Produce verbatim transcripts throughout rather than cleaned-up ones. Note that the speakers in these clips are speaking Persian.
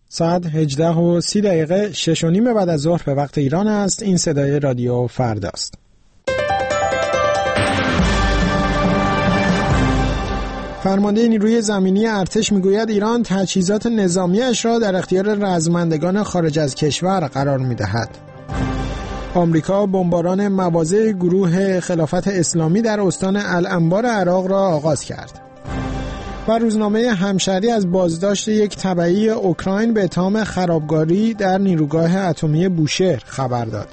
ساعت هجده و سی دقیقه شش و نیم بعد از ظهر به وقت ایران است. این صدای رادیو فرداست. فرمانده نیروی زمینی ارتش میگوید ایران تجهیزات نظامیش را در اختیار رزمندگان خارج از کشور قرار میدهد. آمریکا بمباران مواضع گروه خلافت اسلامی در استان الانبار عراق را آغاز کرد. و روزنامه همشهری از بازداشت یک تبعی اوکراین به اتهام خرابکاری در نیروگاه اتمی بوشهر خبر داد.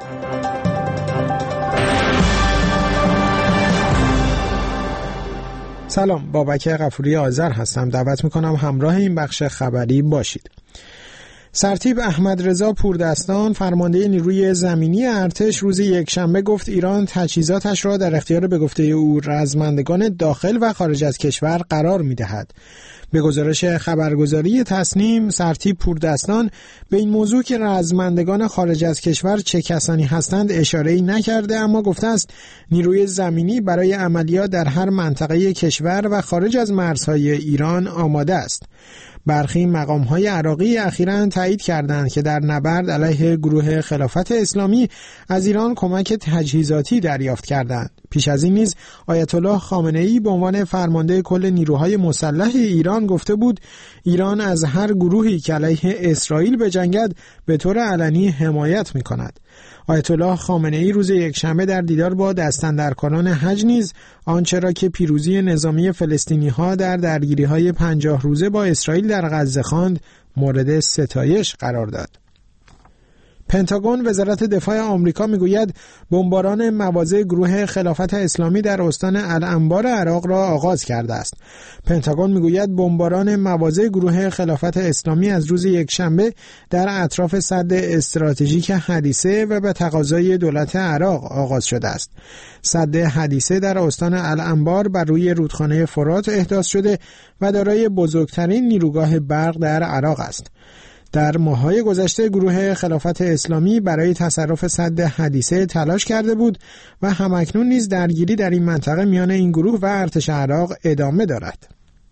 سلام، بابک غفوری آذر هستم. دعوت میکنم همراه این بخش خبری باشید. سرتیپ احمدرضا پوردستان فرمانده نیروی زمینی ارتش روز یکشنبه گفت ایران تجهیزاتش را در اختیار به گفته او رزمندگان داخل و خارج از کشور قرار می‌دهد. به گزارش خبرگزاری تصنیم، سرتیپ پوردستان به این موضوع که رزمندگان خارج از کشور چه کسانی هستند اشاره‌ای نکرده، اما گفته است نیروی زمینی برای عملیات در هر منطقه کشور و خارج از مرزهای ایران آماده است. برخی مقام‌های عراقی اخیراً تایید کردند که در نبرد علیه گروه خلافت اسلامی از ایران کمک تجهیزاتی دریافت کردند. پیش از این نیز آیت الله خامنه‌ای به عنوان فرمانده کل نیروهای مسلح ایران گفته بود ایران از هر گروهی که علیه اسرائیل بجنگد به طور علنی حمایت می‌کند. آیت الله خامنه‌ای روز یکشنبه در دیدار با دستاندرکاران حج نیز آنچه را که پیروزی نظامی فلسطینی‌ها در درگیری‌های پنجاه روزه با اسرائیل در غزه خواند مورد ستایش قرار داد. پنتاگون وزارت دفاع آمریکا میگوید بمباران مواضع گروه خلافت اسلامی در استان الانبار عراق را آغاز کرده است. پنتاگون میگوید بمباران مواضع گروه خلافت اسلامی از روز یکشنبه در اطراف سد استراتژیک حدیثه و به تقاضای دولت عراق آغاز شده است. سد حدیثه در استان الانبار بر روی رودخانه فرات احداث شده و دارای بزرگترین نیروگاه برق در عراق است. در ماه‌های گذشته گروه خلافت اسلامی برای تصرف سد حدیثه تلاش کرده بود و همکنون نیز درگیری در این منطقه میان این گروه و ارتش عراق ادامه دارد.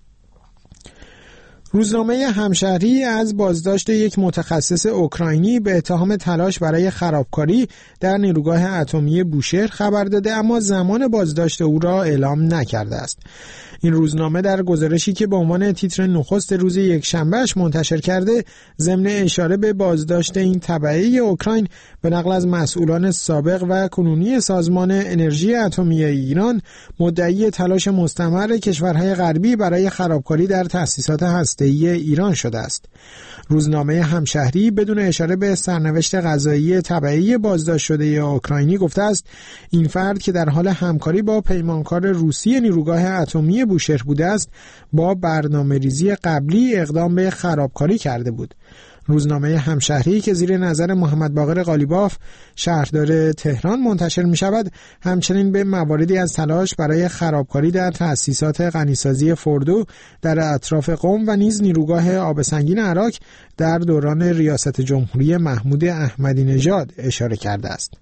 روزنامه همشهری از بازداشت یک متخصص اوکراینی به اتهام تلاش برای خرابکاری در نیروگاه اتمی بوشهر خبر داده، اما زمان بازداشت او را اعلام نکرده است. این روزنامه در گزارشی که به عنوان تیتر نخست روز یکشنبهش منتشر کرده، ضمن اشاره به بازداشت این تبعی اوکراین به نقل از مسئولان سابق و کنونی سازمان انرژی اتمی ایران مدعی تلاش مستمر کشورهای غربی برای خرابکاری در تأسیسات هسته‌ای ایران شده است. روزنامه همشهری بدون اشاره به سرنوشت قضایی تبعی بازداشت شده اوکراینی گفته است این فرد که در حال همکاری با پیمانکار روسی نیروگاه اتمی بوشهر بوده است با برنامه‌ریزی قبلی اقدام به خرابکاری کرده بود. روزنامه همشهری که زیر نظر محمد باقر قالیباف شهردار تهران منتشر می شود همچنین به مواردی از تلاش برای خرابکاری در تأسیسات غنیسازی فردو در اطراف قم و نیز نیروگاه آب سنگین عراق در دوران ریاست جمهوری محمود احمدی نژاد اشاره کرده است.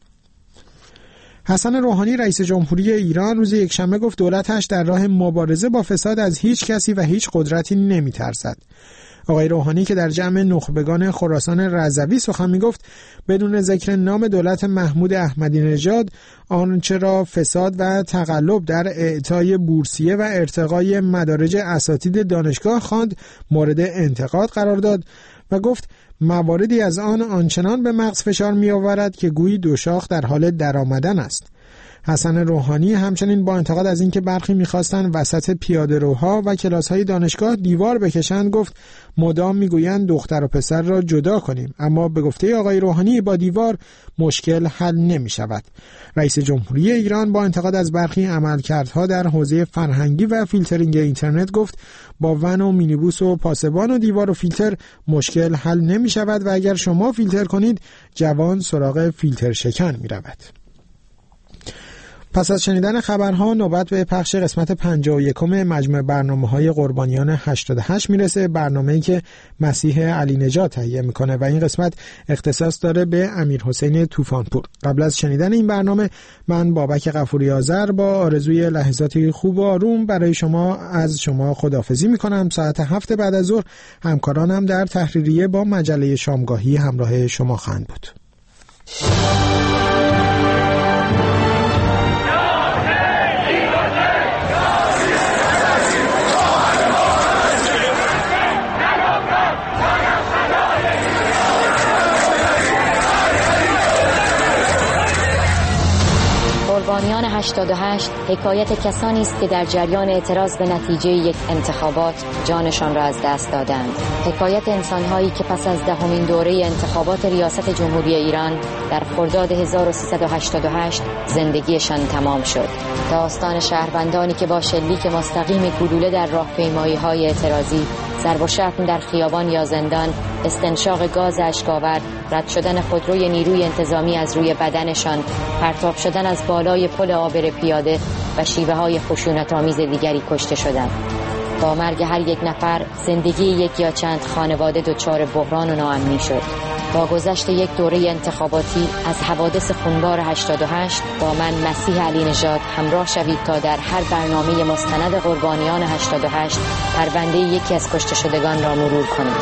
حسن روحانی رئیس جمهوری ایران روز یکشنبه گفت دولتش در راه مبارزه با فساد از هیچ کسی و هیچ قدرتی نمی ترسد. آقای روحانی که در جمع نخبگان خراسان رضوی سخن می‌گفت بدون ذکر نام دولت محمود احمدی نژاد آنچه را فساد و تقلب در اعطای بورسیه و ارتقای مدارج اساتید دانشگاه خواند مورد انتقاد قرار داد و گفت مواردی از آن آنچنان به مغز فشار می‌آورد که گویی دو شاخ در حال درآمدن است. حسن روحانی همچنین با انتقاد از اینکه برخی می‌خواستند وسط پیاده‌روها و کلاس‌های دانشگاه دیوار بکشند گفت مدام می‌گویند دختر و پسر را جدا کنیم، اما به گفته آقای روحانی با دیوار مشکل حل نمی‌شود. رئیس جمهوری ایران با انتقاد از برخی عملکردها در حوزه فرهنگی و فیلترینگ اینترنت گفت با ون و مینیبوس و پاسبان و دیوار و فیلتر مشکل حل نمی‌شود و اگر شما فیلتر کنید جوان سراغ فیلتر شکن می‌رود. پس از شنیدن خبرها نوبت به پخش قسمت پنجاه و یکم مجموع برنامه‌های قربانیان هشتاد و هشت میرسه، برنامه‌ای که مسیح علی نژاد تهیه میکنه و این قسمت اختصاص داره به امیرحسین طوفانپور. قبل از شنیدن این برنامه من بابک غفوری آذر با آرزوی لحظاتی خوب و آروم برای شما از شما خداحافظی میکنم. ساعت هفت بعد از ظهر همکارانم در تحریریه با مجله شامگاهی همراه شما خواهند بود. قربانیان هشتاد و هشت حکایت کسانی است که در جریان اعتراض به نتیجه یک انتخابات جانشان را از دست دادند. حکایت انسان‌هایی که پس از دهمین دوره انتخابات ریاست جمهوری ایران در خرداد هزار و سیصد و هشتاد و هشت زندگیشان تمام شد. داستان شهروندانی که با شلیک مستقیم گلوله در راهپیمایی‌های اعتراضی، ضرب و شتم در خیابان یا زندان، استنشاق گاز اشک‌آور، رد شدن خودروی نیروی انتظامی از روی بدنشان، پرتاب شدن از بالای پل عابر پیاده و شیوه‌های خشونت‌آمیز دیگری کشته شدند. با مرگ هر یک نفر زندگی یک یا چند خانواده دچار بحران و ناامنی شد. با گذشت یک دوره انتخاباتی از حوادث خونبار هشتاد و هشت با من مسیح علی نژاد همراه شوید تا در هر برنامه مستند قربانیان هشتاد و هشت پرونده یکی از کشته شدگان را مرور کنیم.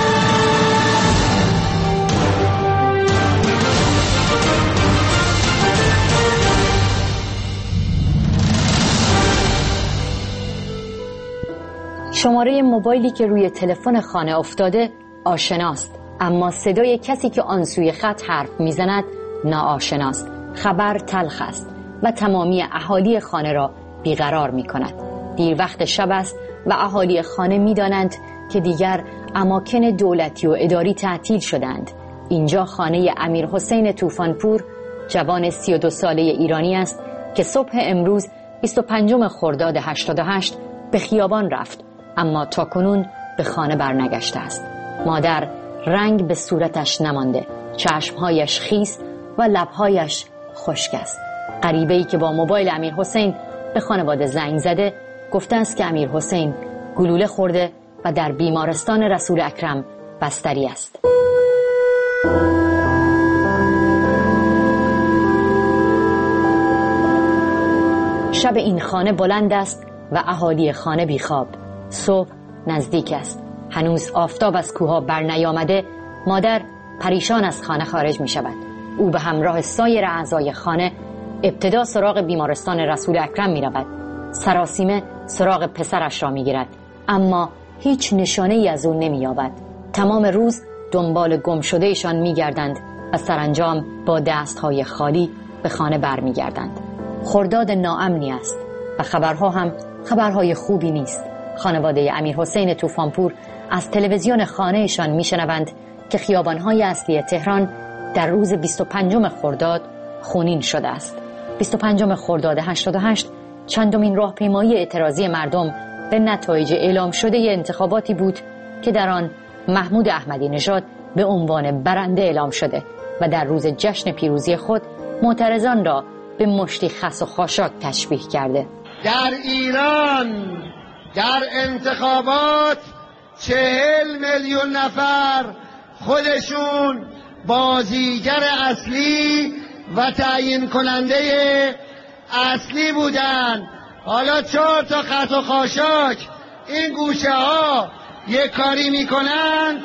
شماره موبایلی که روی تلفن خانه افتاده آشناست، اما صدای کسی که آن سوی خط حرف میزند ناآشناست. خبر تلخ است و تمامی اهالی خانه را بیقرار می کند. دیر وقت شب است و اهالی خانه می دانند که دیگر اماکن دولتی و اداری تعطیل شدند. اینجا خانه امیرحسین طوفانپور، جوان سی و دو ساله ایرانی است که صبح امروز بیست و پنجم خرداد هشتاد و هشت به خیابان رفت، اما تاکنون به خانه برنگشته است. مادر رنگ به صورتش نمانده، چشمهایش خیس و لبهایش خشک است. غریبه‌ای که با موبایل امیرحسین به خانواده زنگ زده گفته است که امیرحسین گلوله خورده و در بیمارستان رسول اکرم بستری است. شب این خانه بلند است و اهالی خانه بیخواب. صبح نزدیک است. هنوز آفتاب از کوها بر نیامده. مادر پریشان از خانه خارج می شود. او به همراه سایر اعضای خانه ابتدا سراغ بیمارستان رسول اکرم می رود. سراسیمه سراغ پسرش را می گیرد، اما هیچ نشانه ای از او نمی یابد. تمام روز دنبال گم شده ایشان می گردند و سرانجام با دستهای خالی به خانه بر می گردند. خرداد ناامنی است و خبرها هم خبرهای خوبی نیست. خانواده امیرحسین طوفانپور از تلویزیون خانهشان میشنوند که خیابان‌های اصلی تهران در روز بیست و پنجم خرداد خونین شده است. بیست و پنجم خرداد هشتاد و هشت چندمین راهپیمایی اعتراضی مردم به نتایج اعلام شده انتخاباتی بود که در آن محمود احمدی نژاد به عنوان برنده اعلام شده و در روز جشن پیروزی خود معترضان را به مشتی خس و خاشاک تشبیه کرده. در ایران در انتخابات چهل میلیون نفر خودشون بازیگر اصلی و تعیین کننده اصلی بودن. حالا چهار تا خط و خاشاک این گوشه ها یک کاری میکنند.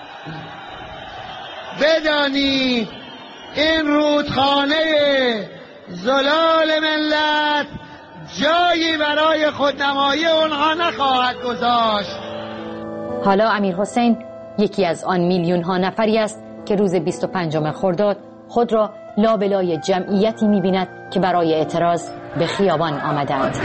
بدانید این رودخانه زلال ملت جایی برای خودنمایی اونها نخواهد گذاشت. حالا امیرحسین یکی از آن میلیون ها نفری است که روز بیست و پنجم خرداد خود را لابلای جمعیتی می‌بیند که برای اعتراض به خیابان آمدند.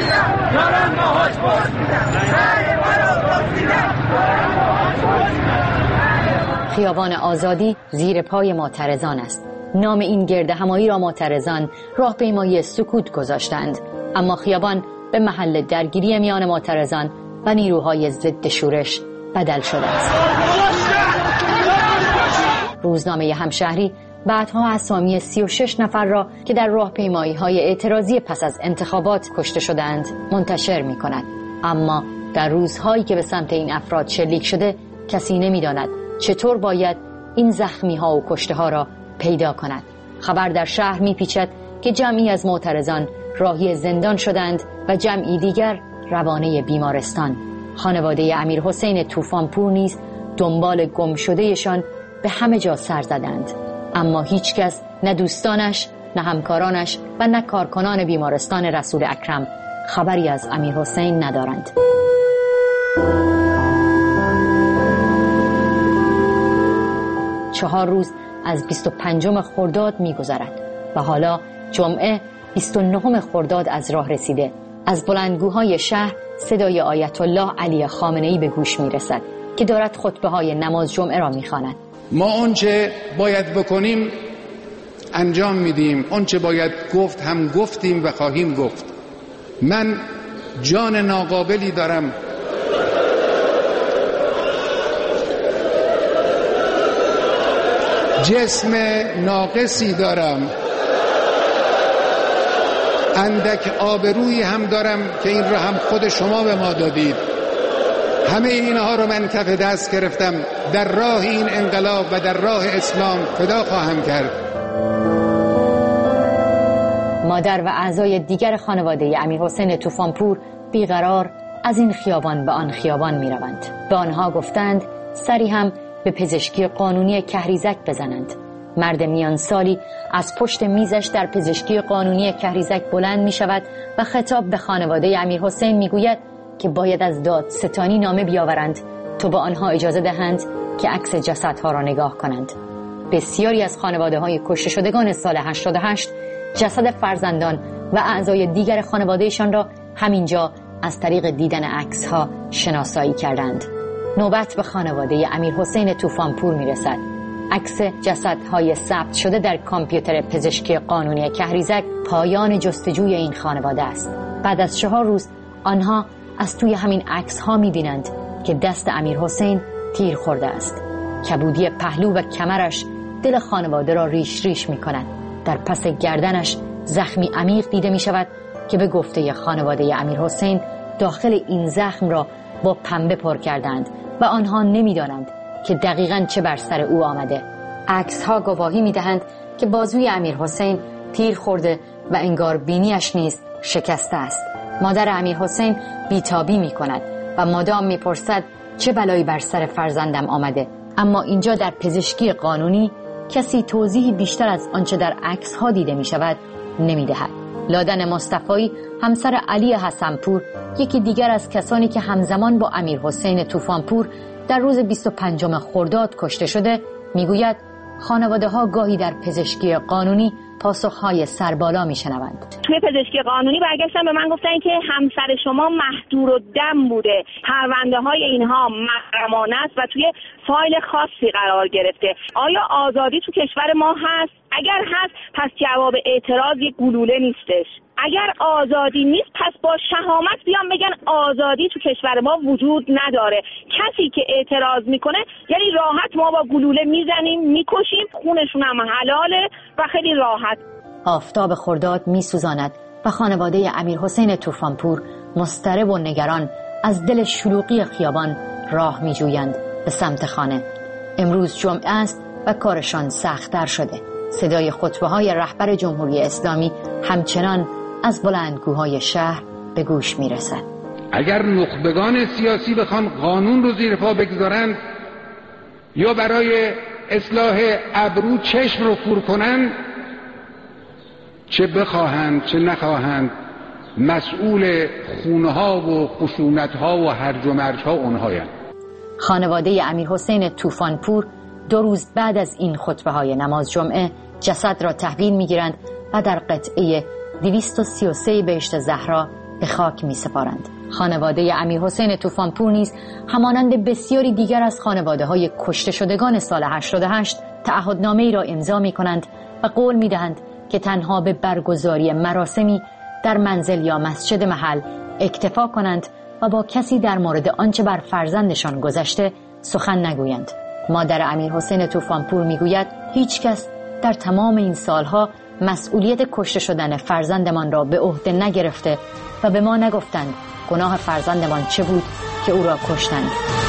خیابان آزادی زیر پای معترضان است. نام این گرد همایی را معترضان راهپیمایی سکوت گذاشتند، اما خیابان به محل درگیری میان معترضان و نیروهای ضد شورش بدل شده است. روزنامه همشهری بعدها اسامی سی و شش نفر را که در راهپیمایی‌های اعتراضی پس از انتخابات کشته شدند منتشر می‌کند. اما در روزهایی که به سمت این افراد شلیک شده کسی نمی‌داند چطور باید این زخمی‌ها و کشته‌ها را پیدا کند. خبر در شهر می‌پیچد که جمعی از معترضان راهی زندان شدند و جمعی دیگر روانه بیمارستان. خانواده امیرحسین طوفانپور نیز دنبال گم شدهشان به همه جا سر زدند، اما هیچ کس، نه دوستانش، نه همکارانش و نه کارکنان بیمارستان رسول اکرم خبری از امیرحسین ندارند. چهار روز از بیست و پنجم خرداد می‌گذرد و حالا جمعه بیست و نهم خرداد از راه رسیده. از بلندگوهای شهر صدای آیت الله علی خامنه‌ای به گوش می‌رسد که دارد خطبه‌های نماز جمعه را می‌خواند. ما آنچه باید بکنیم انجام میدیم، آنچه باید گفت هم گفتیم و خواهیم گفت. من جان ناقابلی دارم، جسم ناقصی دارم، اندک آبرویی هم دارم که این را هم خود شما به ما دادید. همه اینها رو من کف دست گرفتم، در راه این انقلاب و در راه اسلام فدا خواهم کرد. مادر و اعضای دیگر خانواده امیرحسین طوفانپور بیقرار از این خیابان به آن خیابان می روند. به آنها گفتند سری هم به پزشکی قانونی کهریزک بزنند. مرد میان سالی از پشت میزش در پزشکی قانونی کهریزک بلند می شود و خطاب به خانواده امیرحسین می گوید که باید از دادستانی نامه بیاورند تا به آنها اجازه دهند که عکس جسدها را نگاه کنند. بسیاری از خانواده های کشته شدگان سال هشتاد و هشت جسد فرزندان و اعضای دیگر خانوادهشان را همینجا از طریق دیدن عکس‌ها شناسایی کردند. نوبت به خانواده امیرحسین طوفانپور میرسد. عکس جسدهای ثبت شده در کامپیوتر پزشکی قانونی کهریزک پایان جستجوی این خانواده است. بعد از چهار روز آنها از توی همین عکس‌ها می‌بینند که دست امیرحسین تیر خورده است. کبودی پهلو و کمرش دل خانواده را ریش ریش می‌کند. در پس گردنش زخمی عمیق دیده می‌شود که به گفته خانواده امیرحسین داخل این زخم را با پنبه پر کردند و آنها نمی‌دانند که دقیقاً چه بر سر او آمده. عکس‌ها گواهی می‌دهند که بازوی امیرحسین تیر خورده و انگار بینیش نیز شکسته است. مادر امیرحسین بیتابی می‌کند و مدام می‌پرسد چه بلایی بر سر فرزندم آمده، اما اینجا در پزشکی قانونی کسی توضیحی بیشتر از آنچه در عکس‌ها دیده می‌شود نمی‌دهد. لادن مصطفی، همسر علی حسنپور، یکی دیگر از کسانی که همزمان با امیرحسین طوفانپور در روز بیست و پنجم خرداد کشته شده، میگوید خانواده‌ها گاهی در پزشکی قانونی پاسخ‌های سربالا میشنوند. توی پزشکی قانونی برگشتن به من گفتن که همسر شما مهدور الدم بوده، پرونده‌های اینها محرمانه است و توی فایل خاصی قرار گرفته. آیا آزادی تو کشور ما هست؟ اگر هست پس جواب اعتراض یک گلوله نیستش. اگر آزادی نیست پس با شهامت بیان بگن آزادی تو کشور ما وجود نداره. کسی که اعتراض میکنه یعنی راحت ما با گلوله میزنیم میکشیم، خونشون هم حلاله و خیلی راحت. آفتاب خرداد میسوزاند و خانواده امیرحسین طوفانپور مضطرب و نگران از دل شلوغی خیابان راه میجویند به سمت خانه. امروز جمعه است و کارشان سخت‌تر شده. صدای خطبه‌های رهبر جمهوری اسلامی همچنان از بلندگوهای شهر به گوش میرسد. اگر نخبگان سیاسی بخوان قانون رو زیر پا بگذارند یا برای اصلاح ابرو چشم رو کور کنند، چه بخواهند چه نخواهند مسئول خونها و خشونتها و هرج و مرجها اونهایند. خانواده امیرحسین طوفانپور دو روز بعد از این خطبه های نماز جمعه جسد را تحویل میگیرند و در قطعه دویست و سی و سه بهشت زهرا به خاک می سپارند. خانواده امیرحسین طوفانپور نیز همانند بسیاری دیگر از خانواده های کشته شدگان سال هشتاد و هشت تعهدنامه ای را امضا می کنند و قول می دهند که تنها به برگزاری مراسمی در منزل یا مسجد محل اکتفا کنند و با کسی در مورد آنچه بر فرزندشان گذشته سخن نگویند. مادر امیرحسین طوفانپور می گوید هیچ کس در تمام این سالها مسئولیت کشته شدن فرزندمان را به عهده نگرفته و به ما نگفتند گناه فرزندمان چه بود که او را کشتند.